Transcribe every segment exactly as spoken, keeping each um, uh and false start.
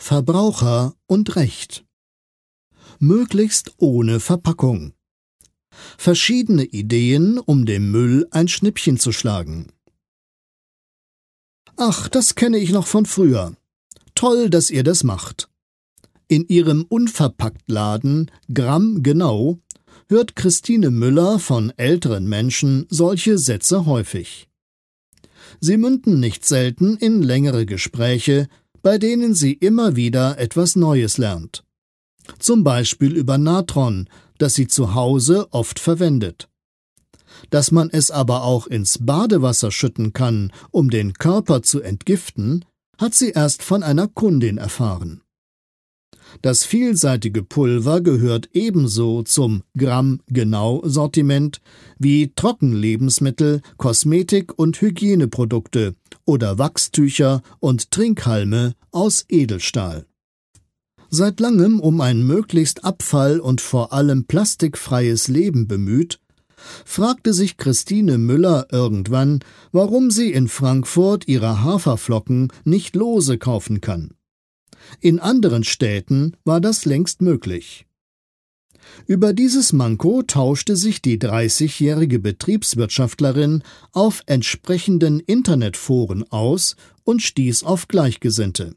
Verbraucher und Recht. Möglichst ohne Verpackung. Verschiedene Ideen, um dem Müll ein Schnippchen zu schlagen. Ach, das kenne ich noch von früher. Toll, dass ihr das macht. In ihrem Unverpacktladen Gramm Genau hört Christine Müller von älteren Menschen solche Sätze häufig. Sie münden nicht selten in längere Gespräche, bei denen sie immer wieder etwas Neues lernt. Zum Beispiel über Natron, das sie zu Hause oft verwendet. Dass man es aber auch ins Badewasser schütten kann, um den Körper zu entgiften, hat sie erst von einer Kundin erfahren. Das vielseitige Pulver gehört ebenso zum Gramm-Genau-Sortiment wie Trockenlebensmittel, Kosmetik- und Hygieneprodukte oder Wachstücher und Trinkhalme aus Edelstahl. Seit langem um ein möglichst abfall- und vor allem plastikfreies Leben bemüht, fragte sich Christine Müller irgendwann, warum sie in Frankfurt ihre Haferflocken nicht lose kaufen kann. In anderen Städten war das längst möglich. Über dieses Manko tauschte sich die dreißigjährige Betriebswirtschaftlerin auf entsprechenden Internetforen aus und stieß auf Gleichgesinnte.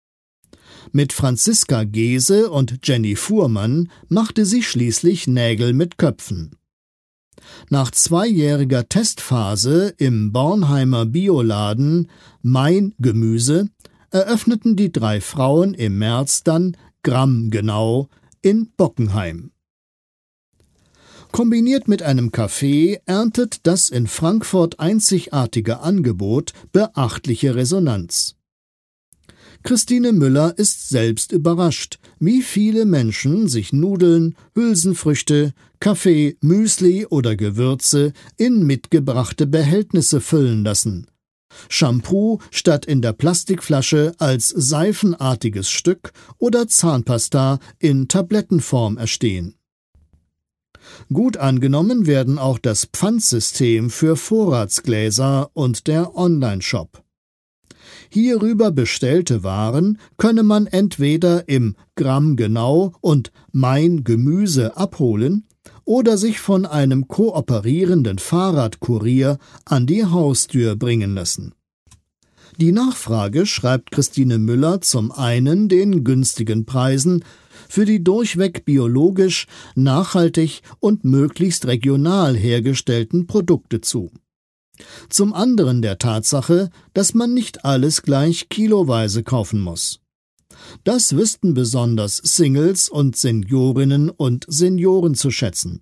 Mit Franziska Gehse und Jenny Fuhrmann machte sie schließlich Nägel mit Köpfen. Nach zweijähriger Testphase im Bornheimer Bioladen Mein Gemüse eröffneten die drei Frauen im März dann Gramm Genau in Bockenheim. Kombiniert mit einem Café erntet das in Frankfurt einzigartige Angebot beachtliche Resonanz. Christine Müller ist selbst überrascht, wie viele Menschen sich Nudeln, Hülsenfrüchte, Kaffee, Müsli oder Gewürze in mitgebrachte Behältnisse füllen lassen. Shampoo statt in der Plastikflasche als seifenartiges Stück oder Zahnpasta in Tablettenform erstehen. Gut angenommen werden auch das Pfandsystem für Vorratsgläser und der Online-Shop. Hierüber bestellte Waren könne man entweder im Gramm Genau und Mein Gemüse abholen oder sich von einem kooperierenden Fahrradkurier an die Haustür bringen lassen. Die Nachfrage schreibt Christine Müller zum einen den günstigen Preisen für die durchweg biologisch, nachhaltig und möglichst regional hergestellten Produkte zu. Zum anderen der Tatsache, dass man nicht alles gleich kiloweise kaufen muss. Das wüssten besonders Singles und Seniorinnen und Senioren zu schätzen.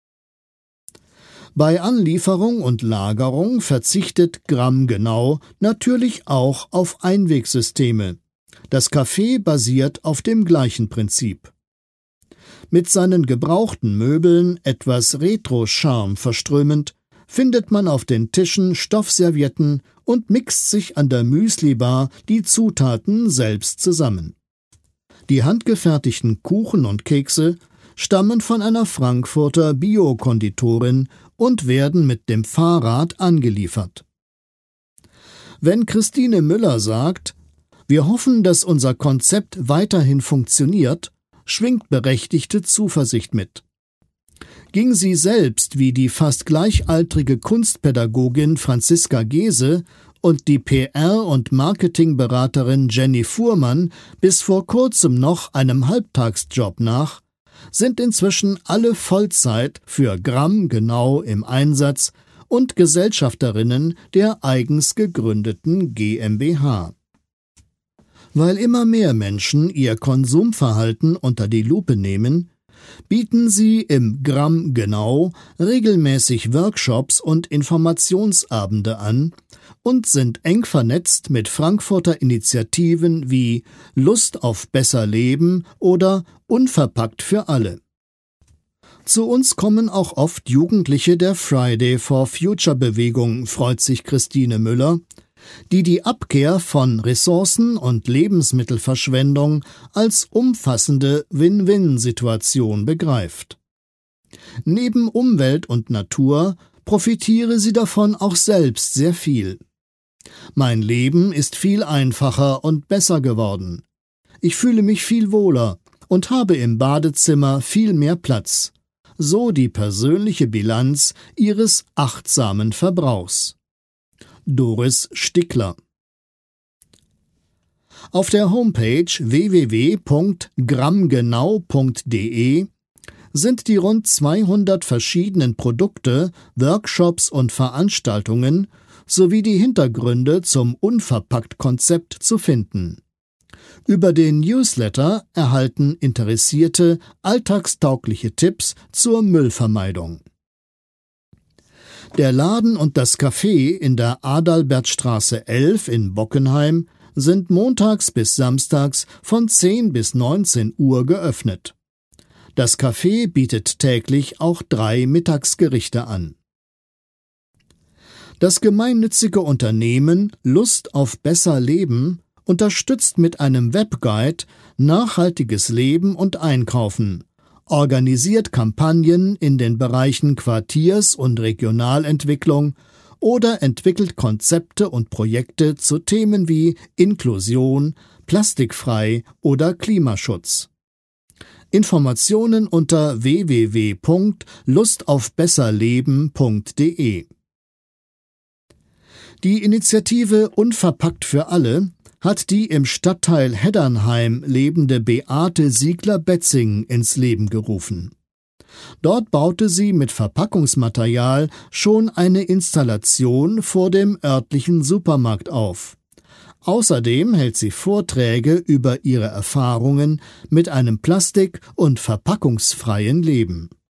Bei Anlieferung und Lagerung verzichtet Gramm Genau natürlich auch auf Einwegsysteme. Das Café basiert auf dem gleichen Prinzip. Mit seinen gebrauchten Möbeln etwas Retro-Charme verströmend, findet man auf den Tischen Stoffservietten und mixt sich an der Müslibar die Zutaten selbst zusammen. Die handgefertigten Kuchen und Kekse stammen von einer Frankfurter Biokonditorin und werden mit dem Fahrrad angeliefert. Wenn Christine Müller sagt, wir hoffen, dass unser Konzept weiterhin funktioniert, schwingt berechtigte Zuversicht mit. Ging sie selbst wie die fast gleichaltrige Kunstpädagogin Franziska Gehse und die P R- und Marketingberaterin Jenny Fuhrmann bis vor kurzem noch einem Halbtagsjob nach, sind inzwischen alle Vollzeit für Gramm Genau im Einsatz und Gesellschafterinnen der eigens gegründeten GmbH. Weil immer mehr Menschen ihr Konsumverhalten unter die Lupe nehmen, bieten sie im Gramm Genau regelmäßig Workshops und Informationsabende an und sind eng vernetzt mit Frankfurter Initiativen wie Lust auf besser Leben oder Unverpackt für alle. Zu uns kommen auch oft Jugendliche der Friday for Future Bewegung, freut sich Christine Müller, die die Abkehr von Ressourcen- und Lebensmittelverschwendung als umfassende Win-Win-Situation begreift. Neben Umwelt und Natur profitiere sie davon auch selbst sehr viel. Mein Leben ist viel einfacher und besser geworden. Ich fühle mich viel wohler und habe im Badezimmer viel mehr Platz. So die persönliche Bilanz ihres achtsamen Verbrauchs. Doris Stickler. Auf der Homepage w w w punkt grammgenau punkt de sind die rund zweihundert verschiedenen Produkte, Workshops und Veranstaltungen sowie die Hintergründe zum Unverpackt-Konzept zu finden. Über den Newsletter erhalten Interessierte alltagstaugliche Tipps zur Müllvermeidung. Der Laden und das Café in der Adalbertstraße elf in Bockenheim sind montags bis samstags von zehn bis neunzehn Uhr geöffnet. Das Café bietet täglich auch drei Mittagsgerichte an. Das gemeinnützige Unternehmen Lust auf besser Leben unterstützt mit einem Webguide nachhaltiges Leben und Einkaufen, organisiert Kampagnen in den Bereichen Quartiers- und Regionalentwicklung oder entwickelt Konzepte und Projekte zu Themen wie Inklusion, plastikfrei oder Klimaschutz. Informationen unter w w w punkt lust auf besser leben punkt de. Die Initiative Unverpackt für alle hat die im Stadtteil Heddernheim lebende Beate Siegler-Betzing ins Leben gerufen. Dort baute sie mit Verpackungsmaterial schon eine Installation vor dem örtlichen Supermarkt auf. Außerdem hält sie Vorträge über ihre Erfahrungen mit einem plastik- und verpackungsfreien Leben.